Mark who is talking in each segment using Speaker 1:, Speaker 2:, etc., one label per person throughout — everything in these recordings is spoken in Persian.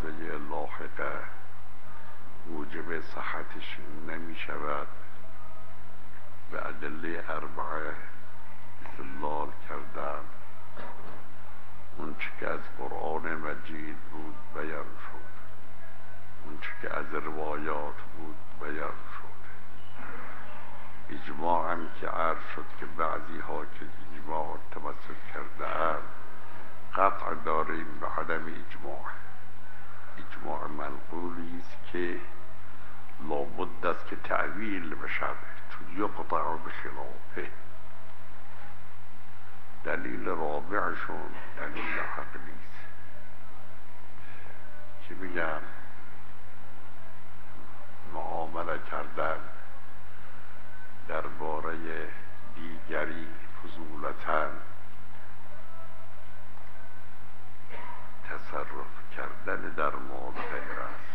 Speaker 1: ماده لاحقه موجب صحتش نمی شود. به ادله اربعه استدلال کردن. اون چه که از قرآن مجید بود بیان شد، اون چه که از روایات بود بیان شد. اجماع هم که عرض شد که بعضی ها که اجماع تمسک کرده اند قطع داریم به عدم اجماع. اجماع منقولی است که لابد است که تعویل بشود تو یقطع بخلافه. دلیل رابعشون دلیل عقلی است که میگن معامله کردن درباره دیگری فضولتاً تصرف کردن در مال غیر است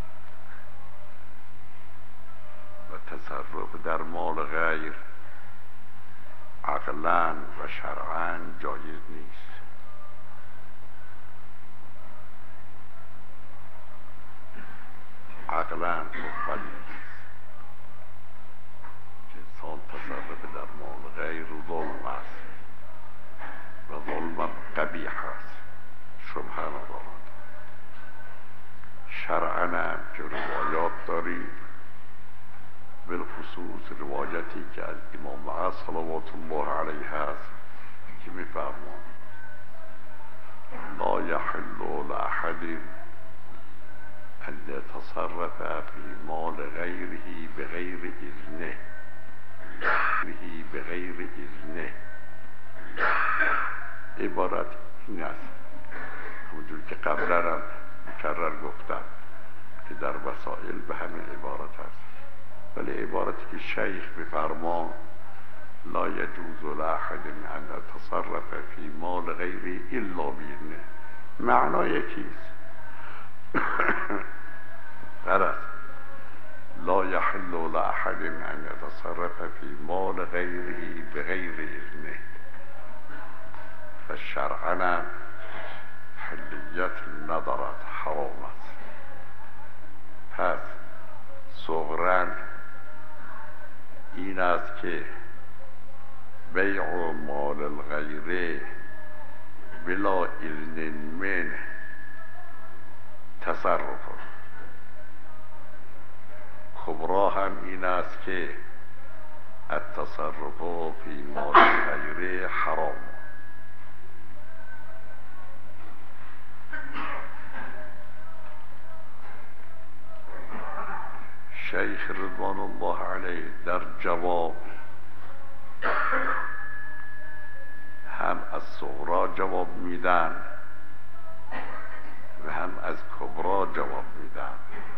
Speaker 1: و تصرف در مال غیر عقلاً و شرعاً جایز نیست. عقلاً مقبل نیست که انسان تصرف در مال غیر ظلم است و ظلم قبیح است، شبهه ندارد. شرعاً هم که روایات داریم، بالخصوص روایتی که از امام معاذ صلوات الله علیه هست که می‌فرماید لا یحل لأحد ان يتصرف في مال غیره بغیر اذنه بغیر اذنه. عبارت این است، همونجور که قبلا هم مکرر گفتم که در وسائل به همین عبارت است، ولی عبارتی که شیخ بفرمان لا یجوز لأحد ان يتصرف في مال غیره الا باذنه، معنا یکیست. غرض لا يحل لأحد ان يتصرف في مال غیره بغیر اذنه. و شرعاً حلیت ندارد، حرام است. پس صغراً این است که بیع مال الغیر بلا اذن منه تصرف. کبرا هم این است که التصرف فی مال الغیر حرام. شیخ رضوان الله علیه در جواب هم از صغرا جواب میدن و هم از کبرا جواب میدن.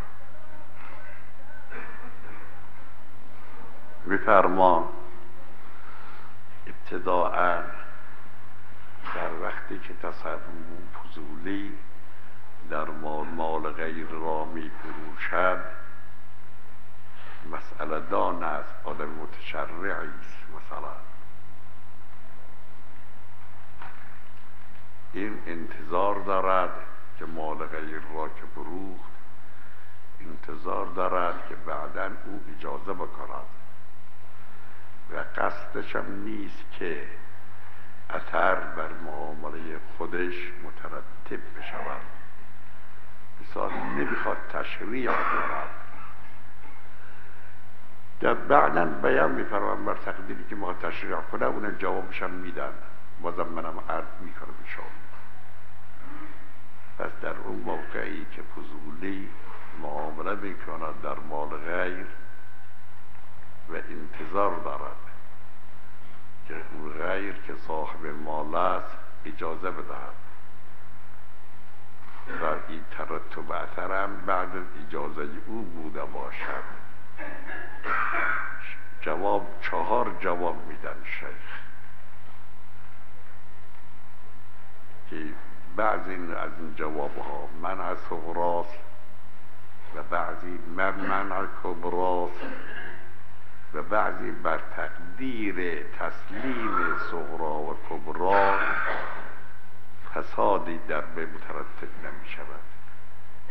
Speaker 1: میفرمان ابتداءً در وقتی که تصرف فضولی در مال غیر را میفروشد، مسئله دان است، آدم متشرعی است. مثلا این انتظار دارد که مال غیر را که فروخت، انتظار دارد که بعداً او اجازه بکند و قصدش هم نیست که اثر بر معامله خودش مترتب بشود. مثال نمیخواد تشریع کند. در بعداً بیان میفرمان بر تقدیری که ما تشریع کنه، اون جوابش هم میدن، بازم منم عرض میکنم انشاءالله. پس در اون موقعی که فضولی معامله میکند در مال غیر و انتظار دارد که اون غیر که صاحب مال است اجازه بدهد و این ترتب اثر هم بعد از اجازه او بوده باشد، جواب 4 جواب میدن شیخ که بعضی از این جواب ها منع صغراست و بعضی منع کبراست و بعضی بر تقدیر تسلیم صغرا و کبرا فسادی در به مترتب نمی شود.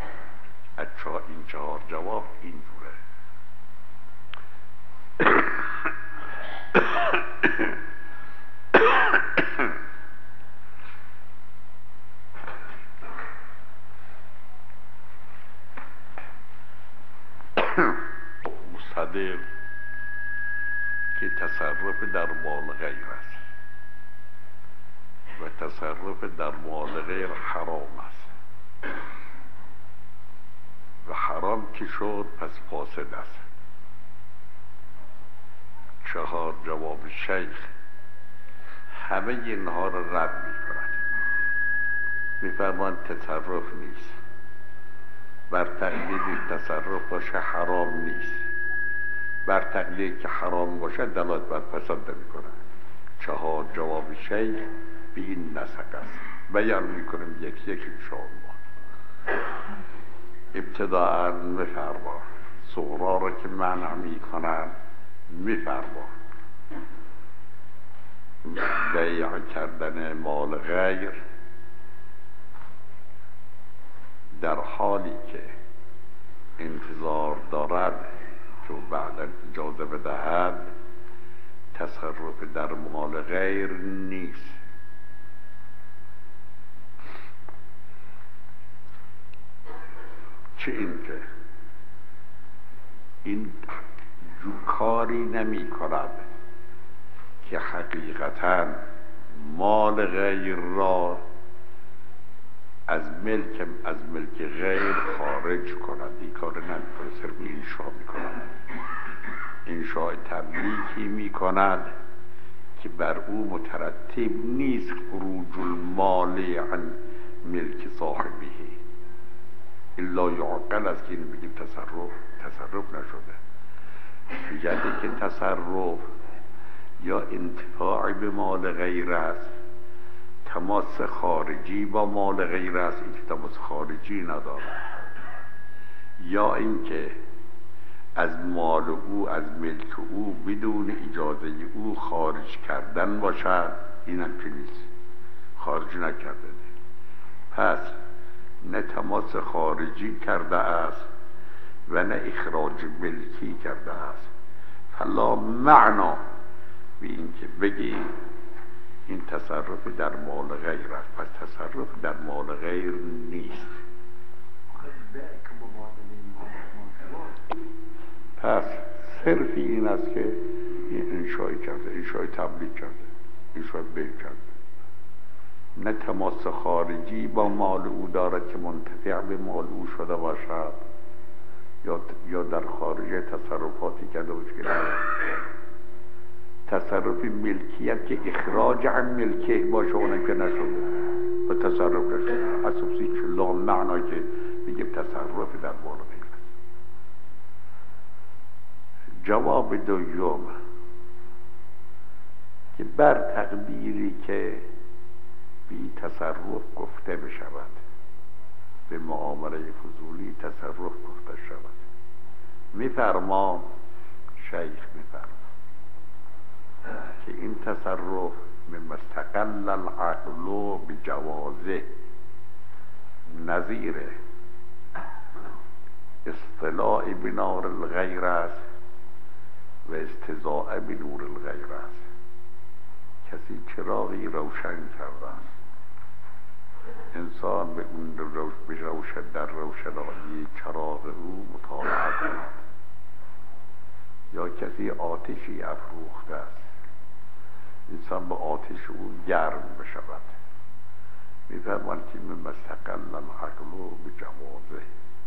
Speaker 1: از این 4 جواب این جوره. مصدق که تصرف در مال غیر است و تصرف در مال غیر حرام است و حرام که شد پس فاسد است. 4 جواب شیخ همه اینها را رد می کند. می فرمان تصرف نیست، بر تقلیدی تصرف باشه حرام نیست، بر تقلیدی که حرام باشه دلالت بر فساد نمی کند. 4 جواب شیخ به این نسق است. بیان می کنیم یک یک انشاءالله. ابتداءً میفرما صغرا را که منع می کنند میفرما بیع کردن مال غیر در حالی که انتظار دارد که بعدا اجازه بدهد تصرف در مال غیر نیست. چه این که این کاری نمی کند که حقیقتا مال غیر را از ملک غیر خارج کند. این کار نمی کند، صرف انشا می کند. انشاء تملیکی می کند که بر او مترتب نیست خروج المال عن ملک صاحبه. الا یعقل است که این بگیم تصرف نشده. یعنی که تصرف یا انتفاع به مال غیر است، تماس خارجی با مال غیر است، این که تماس خارجی ندارد، یا اینکه از مال او از ملک او بدون اجازه او خارج کردن باشد، این هم که نیست، خارج نکرده. پس نه تماس خارجی کرده است و نه اخراج ملکی کرده است. فلا معنا به این که بگی این تصرف در مال غیر است، پس تصرف در مال غیر نیست. پس صرف این است که این انشای کرده، انشای تبلیغ کرده، انشای بیع کرده، نه تماس خارجی با مال او دارد که منتفع به مال او شده باشد یا در خارج تصرفاتی کرده باشه که تصرف ملکیت که اخراج عن ملکه باشه اونم که نشده و تصرف نشده. اساسی که لا معنا که بگیم تصرف در مال غیر است. جواب دوم که بر تقدیری که بی تصرف گفته بشود، به معامله فضولی تصرف گفته شود، میفرما شیخ میفرما که این تصرف مما استقل العقل بجوازه نظیر اصطلاع بنار الغیر است و استضاء بنور الغیر است. کسی چراغی روشن کرده است، انسان به اون در روشنایی چراغ او مطالعه کند، یا کسی آتشی افروخته است، انسان به آتش او گرم بشود. می‌فرماید که مما استقل العقل بجوازه.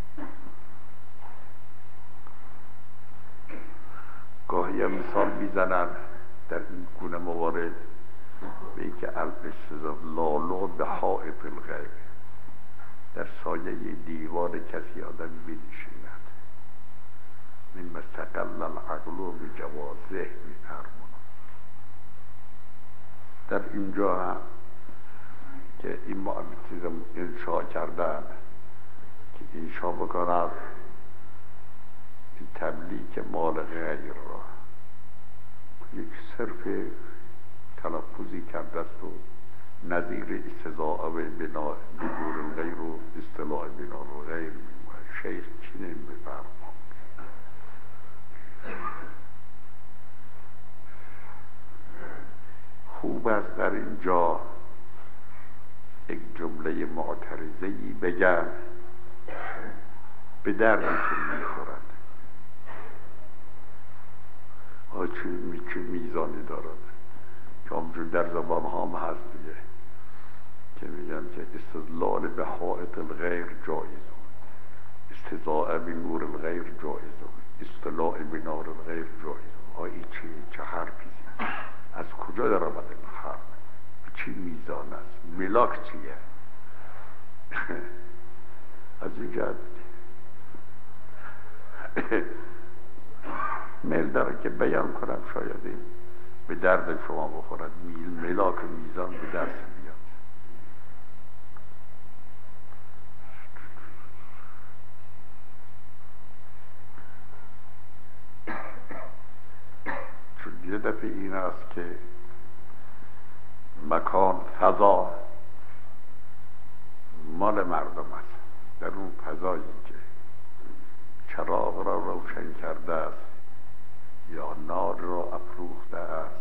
Speaker 1: گاهی مثال میزنن در این گونه موارد به اینکه الاستدلال به حائط الغیب، در سایه دیوار کسی آدم بنشیند. مما استقل العقل بجوازه می‌فرماند. در اینجا هم که این معلومات انشاء کردن که انشاء بکنند این تملیک مال غیر را یک صرف تلفظی کرده است و نظیر استضاء بنور الغیر و اصطلاع بنار الغیر می‌ماند. شیخ چنین بفرماد. خوب است در اینجا یک جمله معترضه‌ای بگم به دردتون میخورد. چه میزانی دارد که همچون در زبان هم هست دیگه که میگن که استدلال به حائط الغیر جایز، استضاء به نور الغیر جایز، اطلاع به نار الغیر جایز. این چه حرفی از کجا در آمده این حرف؟ چی میزان است؟ ملاک چیه؟ از این جهت میل داره که بیان کنم، شاید این به درد شما بخورد. ملاک و میزان به دست بیاد. چون یه دفعه این است که مکان فضا مال مردم است. در اون فضایی که چراغ را روشن کرده است یا نار را افروخته است،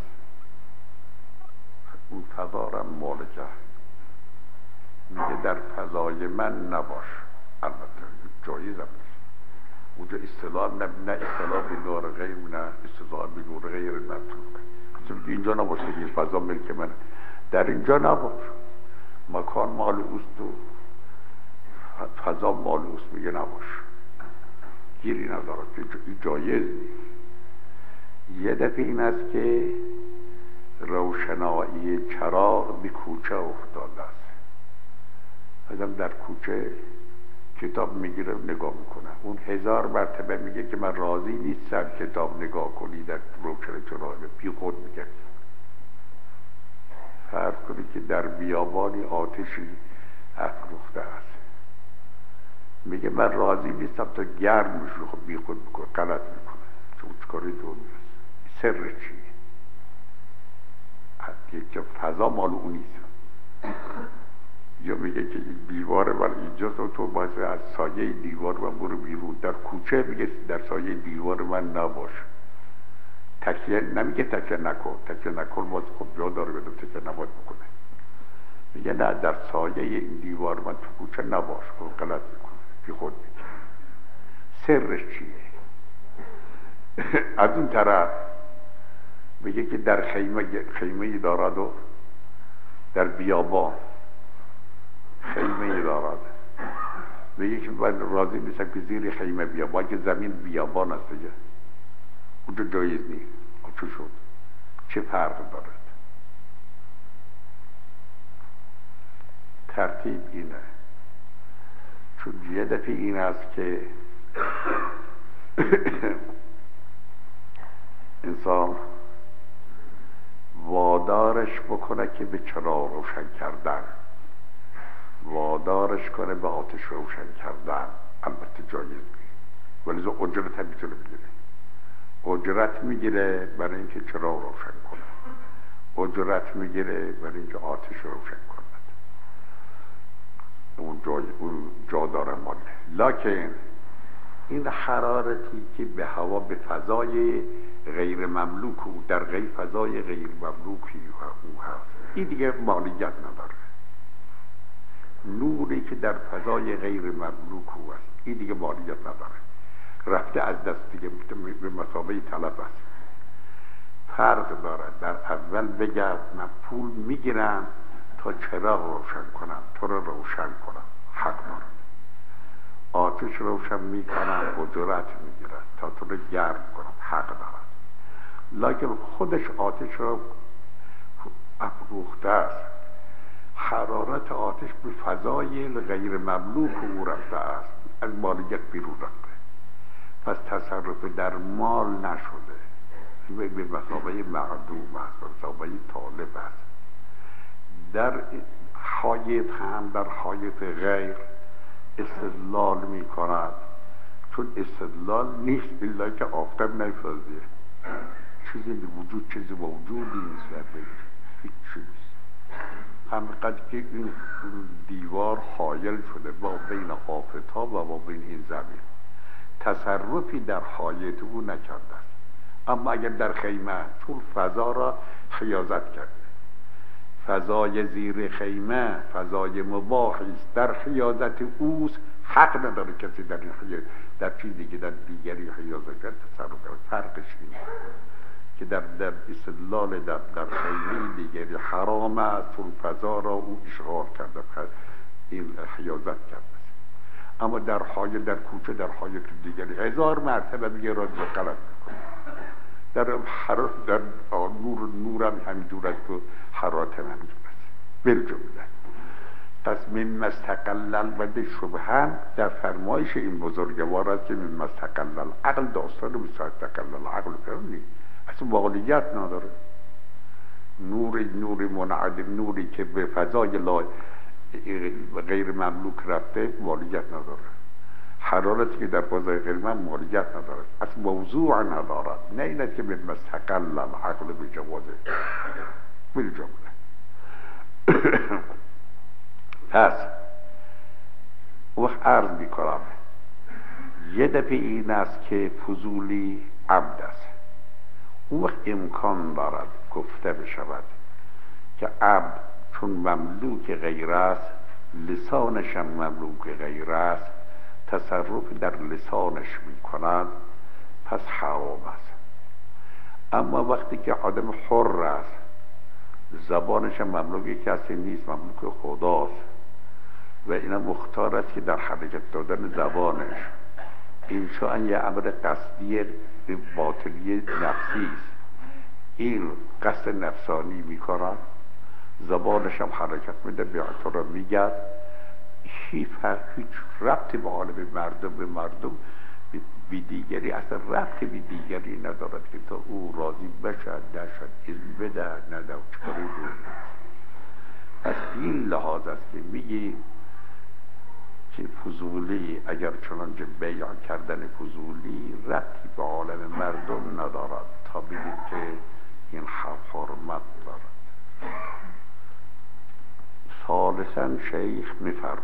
Speaker 1: اون فضا را مالک است. میگه در فضای من نباش. البته جایز هم نیست اونجا اصطلاح، نه اصطلاح به نور غیر، نه اصطلاح به نور غیر مطلوب. اینجا نباش که این فضا ملک من، در اینجا نباش. مکان مال اوست و فضا مال اوست، میگه نباش، گیری ندارد، این جایز نیست. یه دفعه این است که روشنایی چراغ به کوچه افتاده است. آدم در کوچه کتاب میگیره نگاه میکنه، اون 1000 مرتبه میگه که من راضی نیستم کتاب نگاه کنی در روشن چراغ، بی خود میگه. فرض کنی که در بیابانی آتشی افروخته است، میگه من راضی نیستم تا گرم میشه. خب بی خود میکنه، غلط میکنه. چون چکاری دنیاست. سر چیه؟ که فضا مال اون نیست. یا میگه که این دیوار من اینجاست و تو باید از سایه دیوار من برو بیرون. در کوچه میگه در سایه دیوار من نباش. تکیه نمیگه تکیه نکن، تکیه نکن باز خب جا داره بدم تکیه نباید بکنه. میگه نه در سایه این دیوار من تو کوچه نباش. خب غلط میکنه، بی خود میگه. سرش چیه؟ از اون طرف میگه که در خیمه دارد و در بیابان خیمه دارد. میگه که من راضی نیستم که زیر خیمه بیابان، که زمین بیابان است دیگه، اونجا جایز نیست. چه شد؟ چه فرق دارد؟ ترتیب اینه. چون یه دفعه این است که انسان وادارش بکنه که به چراغ روشن کردن، وادارش کنه به آتش روشن کردن، البته جایز نیست. ولی زو اجرت هم میتونه بگیره. اجرت میگیره برای اینکه چراغ روشن کنه، اجرت میگیره برای اینکه آتش روشن کنه. اون جا داره ماله. لکن این حرارتی که به هوا، به فضای غیر مملوک او، در فضای غیر مملوکی او هست، این دیگه مالیت نداره. نوری که در فضای غیر مملوک او است، این دیگه مالیت نداره. رفته از دست دیگه، به مثابه طلب است. فرق داره. در اول بگم من پول میگیرم تا چراغ روشن کنم، تو رو روشن کنم، حق دارم. آتش روشن میکنم، اجرت میگیرم تا تو رو گرم کنم، حق دارم. لکن خودش آتش رو افروخته است. حرارت آتش به فضای غیر مملوک او رفته است، از مالیت بیرون رفته. پس تصرف در مال نشده، به مثابه معدوم است، به مثابه طالب است. در حایط هم در حایط غیر استدلال می کند، چون استدلال نیست الا که آفتاب نفرزیه. چیزی به وجود، چیزی موجودی نیست، هیچ چیز. همینقدر که این دیوار حایل شده با بین آفتاب و با بین این زمین، تصرفی در حایط او نکرده است. اما اگر در خیمه، چون فضا را حیازت کرده، فضای زیر خیمه فضای مباحی است، در حیازت اوست، حق نداره کسی در این در چیزی که در دیگری حیازت کرد تصرف کرد. فرقش اینه که در استدلال در خیمه دیگری حرام است، چون فضا را او اشغال کرده، این حیازت کرده. اما در حایط، در کوچه، در حایط دیگری 1000 مرتبه میگه را غلط میکنه. در نورم همینجور است که حرارت همینجور است بالجمله. پس من مستقلل و شبهن در فرمایش این بزرگوار است که من مستقلل عقل داستان مستقلل عقل فرمی اصلا واقعیت نداره. نور منعدم، نوری که به فضای غیر مملوک رفته واقعیت نداره. حرارتی که در فضای غیر مملوک واقعیت نداره، اصلا موضوع ندارد. نه این است که من مستقلل عقل به جوازه بالجمله. پس وقت عرض میکنم یه دفعه این است که فضولی عبد است. اون وقت امکان دارد گفته بشود که عبد چون مملوک غیر است، لسانش هم مملوک غیر است، تصرف در لسانش میکند، پس حرام است. اما وقتی که آدم حر است، زبانش هم مملوک کسی نیست، مملوک خداست و اینا مختار است که در حرکت دادن زبانش این شاید یه امر قصدی باطلی نفسی است. این قصد نفسانی میکنن، زبانش هم حرکت میده، به اعتراف میگه، هیچ ربطی به عالم مردم بی دیگری، اصلا ربطی بی دیگری ندارد که تا او راضی بشد نشد، علم بده نده و چکاری بود. پس این لحاظ است که میگی که فضولی اگر چنانچه بیع کردن فضولی ربطی به عالم مردم ندارد تا بگید که این حرمت دارد. ثالثاً شیخ میفرماید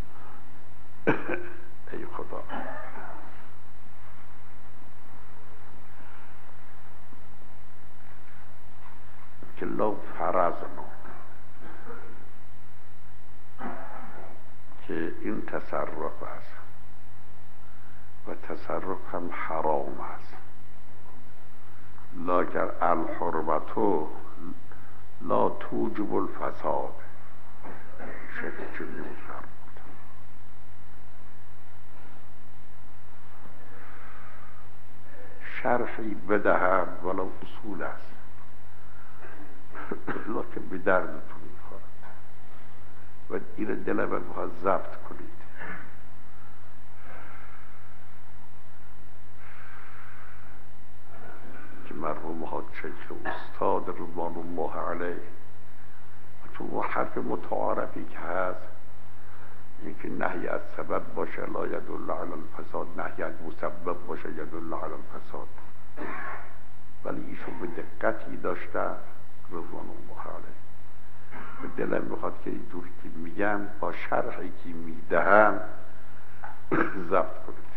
Speaker 1: ای خدا که لو فرضنا که این تصرف است و تصرف هم حرام است، لاکن الحرمتو لا توجب الفساد. شیخ چون نمیفرمود شرحی بدهم ولو اصول است، لکن به دردتون میخورد و این دل من میخواد ضبط کنید. که مرحوم حاج شیخ استاد رضوان الله علیه، چون حرف متعارفی که هست اینکه نهی از سبب باشه لا یدل علی الفساد، نهی از مسبب باشه یدل علی الفساد. ولی ایشون به دقتی داشته رضوان الله علیه. به دلم میخواد که اینجور که میگم با شرحی که میدهم ضبط کنید.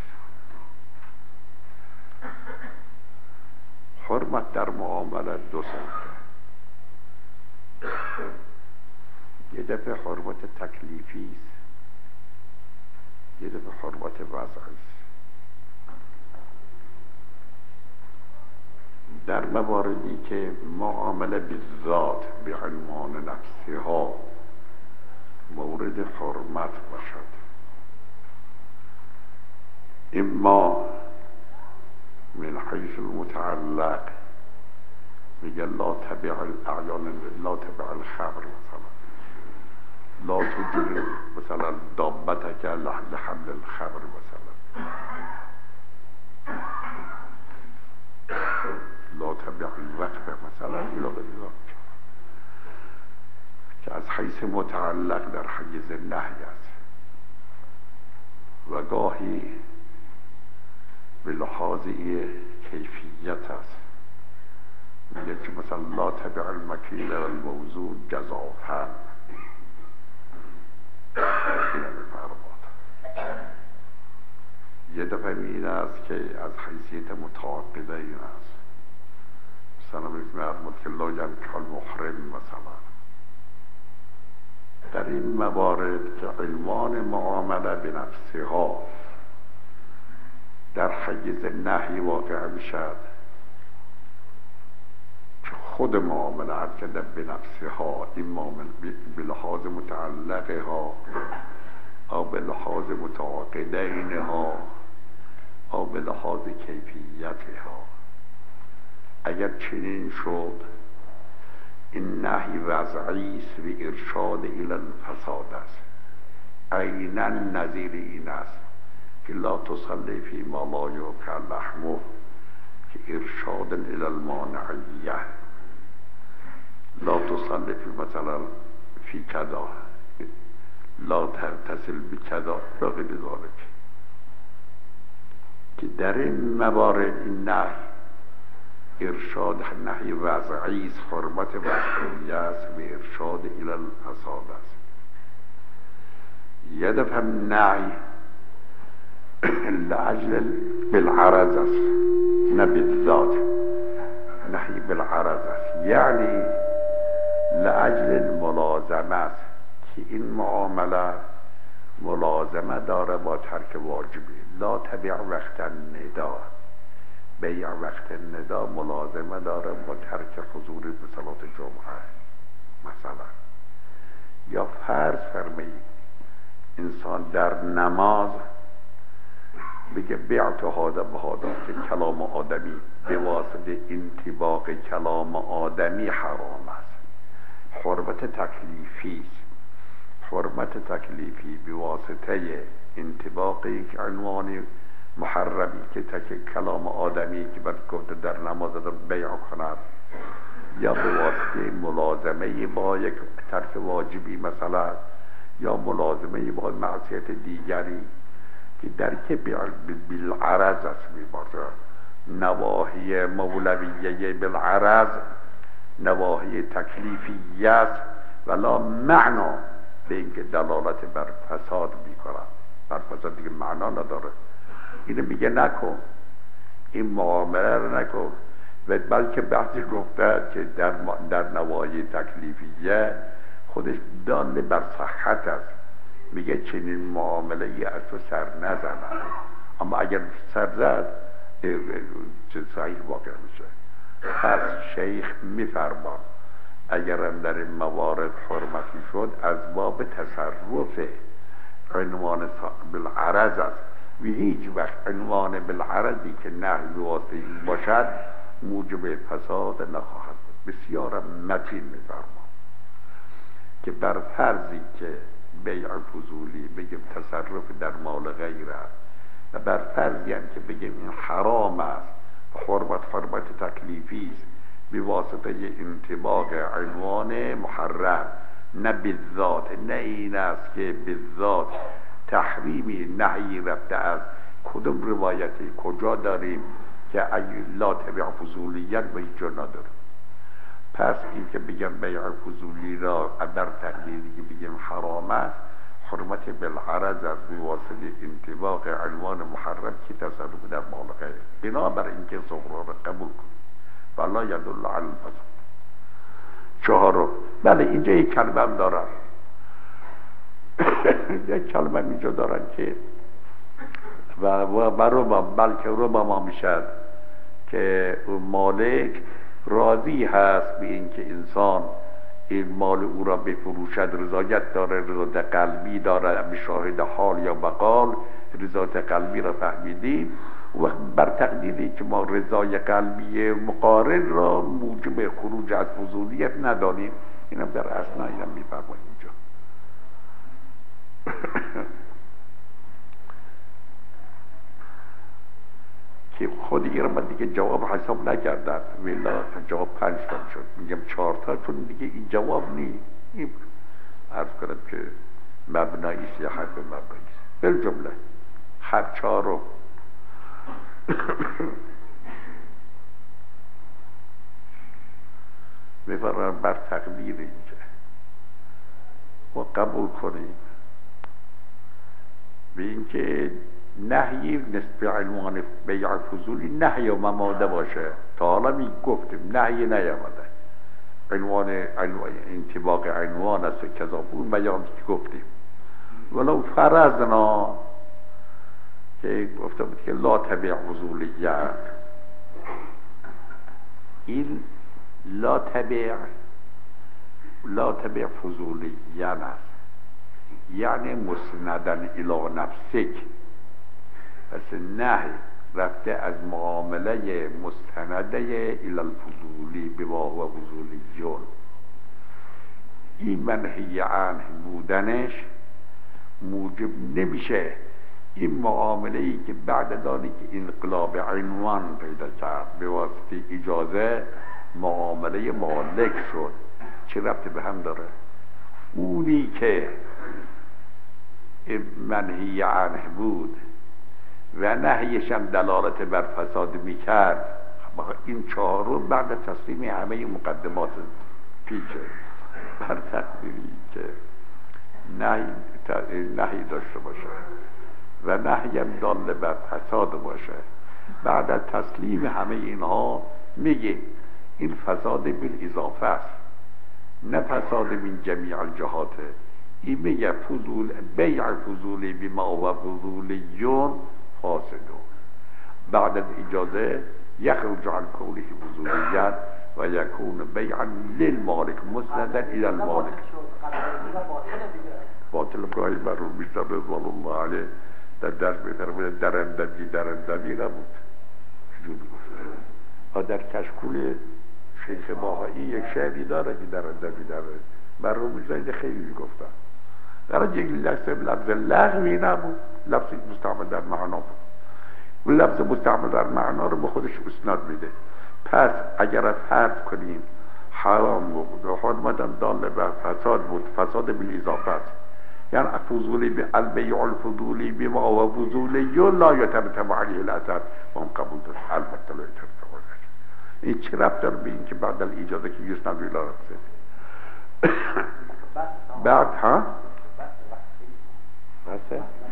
Speaker 1: حرمت در معامله دو سنته. یه دفعه حرمت تکلیفی است، یه دفعه حرمت وضعی است. در مواردی که معامله بالذات به عنوان نفسها مورد حرمت باشد، اما من حیث المتعلق میگه لا تبع الاعیان، لا تبع الخبر، مثلا لا تجر مثلا دابتك لحمل الخبر، مثلا لا تبع الوقف، مثلا الى غیر که از حیث متعلق در حیز نهی است و گاهی به لحاظ کیفیت است. میگه که مثلا لا تبع المکیل والموزون جزافا، یه دفعه این است که از حیثیت متعاقبه این است. مثلا میفرمود که لا ینکح المحرم مثلا. در این موارد که عنوان معامله به نفسها در حیز نهی واقع میشد، که خود معامله هرچند به نفسها، این معامله به لحاظ متعلقها او به لحاظ متعاقدینها او به لحاظ کیفیتها، اگر چنین شد این نهی وضعی است و ارشاد الی الفساد است. عیناً نظیر این است که لا تصلی فی ما لا یؤکل لحمه، که ارشاد الی المانعیه. لا تصلی فی مثلا فی کذا، لا تتصل بکذا و غیر ذلک، که در این موارد این نهی ارشاد نهی وضعی است، حرمت وضعی است و ارشاد الی الفساد است. یه دفعه نهی لعجل بالعرض است، نه بالذات. نهی بالعرض است یعنی لعجل الملازمه است، که این معامله ملازمه داره با ترک واجبی. لا تبیع وقت الندا، بیع وقت الندا ملازمه داره با ترک حضور به صلات جمعه مثلا. یا فرض فرمایید انسان در نماز بگه بیعت هذا بهذا، که کلام آدمی به واسطه انطباق کلام آدمی حرام است. حرمت تکلیفی است. حرمت تکلیفی به واسطه انطباق یک عنوان محرمی که کلام آدمی که بعد گفته در نماز در بیع کند، یا به واسطه ملازمه با یک ترک واجبی مثلا، یا ملازمه با معصیت دیگری که در که بالعرض است میباشد. نواحی مولویه بالعرض نواحی تکلیفی است، ولا معنا به اینکه دلالت بر فساد میکنند. بر فساد دیگه معنا نداره. اینو میگه نکن، این معامله رو نکن. و بلکه بحثی گفته که در نواحی تکلیفیه خودش دال بر صحت است. میگه چنین معامله ای از تو سر نزنن، اما اگر سر زد چه صحیح واقع میشه. پس شیخ میفرمان اگرم در این موارد حرمتی شد از باب تصرف عنوان بالعرض است و هیچ وقت عنوان بالعرضی که نهی واسطه باشد موجب فساد نخواهد بود. بسیار متین میفرمان که بر فرضی که بیع فضولی بگیم تصرف در مال غیره و بر فرضی هم که بگیم این حرام است و حرمت تکلیفی است به واسطه انطباق عنوان محرم، نه بالذات. نه این است که بالذات تحریمی نهی رفته از کدوم روایتی کجا داریم که لا تبیع فضولیت و هیچ جا نداره. پس این که بگم بیع فضولی را در تقدیری که بگم حرام است، حرمت بالعرض از بواسطه انطباق عنوان محرم که تصرف در مال غیر. بنابر اینکه صغرا را قبول کن ولا یدل علی الفساد. چهارم، بله اینجا یک کلمه هم دارن یک کلمه اینجا دارن که و ربما بلکه ربما میشد که مالک راضی هست به اینکه انسان این مال او را بفروشد، رضایت داره، رضایت قلبی داره، به شاهد حال یا بقال رضایت قلبی را فهمیدیم. و بر تقدیری که ما رضای قلبی مقارن را موجب خروج از فضولیت ندانیم، اینم در اثناء اینم میفرماییم اینجا که خود این من دیگه جواب حساب نکردم، ولی جواب 5 تا شد. میگم 4 تا چون دیگه این جواب نی. این عرض کنم که مبنایی است یا حرف مبنایی است. بالجمله حرف 4 میفرم بر تقدیر اینجا و قبول کنیم به اینکه نهی نسبت به عنوان بیع فضولی نهی و مماده باشه. تا حالا گفتیم نهی نیامده، عنوان انطباق عنوان است و کذا بود بیان گفتیم. ولو فرضنا که گفته بود که لا تبیع فضولیت، این لا تبیع فضولیت است، یعنی مسندن الی نفسک. پس نهی رفته از معامله مستنده الی الفضولی بما هو فضولیون. این منهی عنه بودنش موجب نمیشه این معامله ای که بعد دانی که انقلاب عنوان پیدا کرد به واسطه اجازه معامله مالک شد، چه ربطی به هم داره؟ اونی که منهی عنه بود و نهیش هم دلالت بر فساد میکرد، این چهارم بعد تسلیم همه مقدمات پیچه بر تقدیری که نهی داشته باشه و نهی هم دال بر فساد باشه، بعد از تسلیم همه اینها میگه این فساد بالاضافه است، نه فساد من جمیع الجهاته. این میگه بیع فضولی بما هو فضولیون فاسدون. بعد از اجازه یخرج عن کونه فضولیت و یکون بیعا للمالک مسندا الی المالک. باطل گاهی مرحوم میشتر رضوان الله علیه در درس میفرمود درندگی نبود. چجور گفته؟ و در کشکول شیخ باهایی یک شعری داره که درندگی داره. مرحوم میشتر خیلی گفتن در یک لفظ لغوی نبود، لفظ مستعمل در معنا بود. اون لفظ مستعمل در معنا رو به خودش اسناد میده. پس اگر فرض کنیم حرام بود و حرمتن دال بر فساد بود، فساد بالاضافه است، یعنی فضولی به البیع الفضولی بما و فضولی لا یترتب علیه الاثر و هم قبول داشت. البته لا یترتب علیه. این چه ربط داره به این که بعد از اجازه که یسناد ویلا رفته بعد ها بسه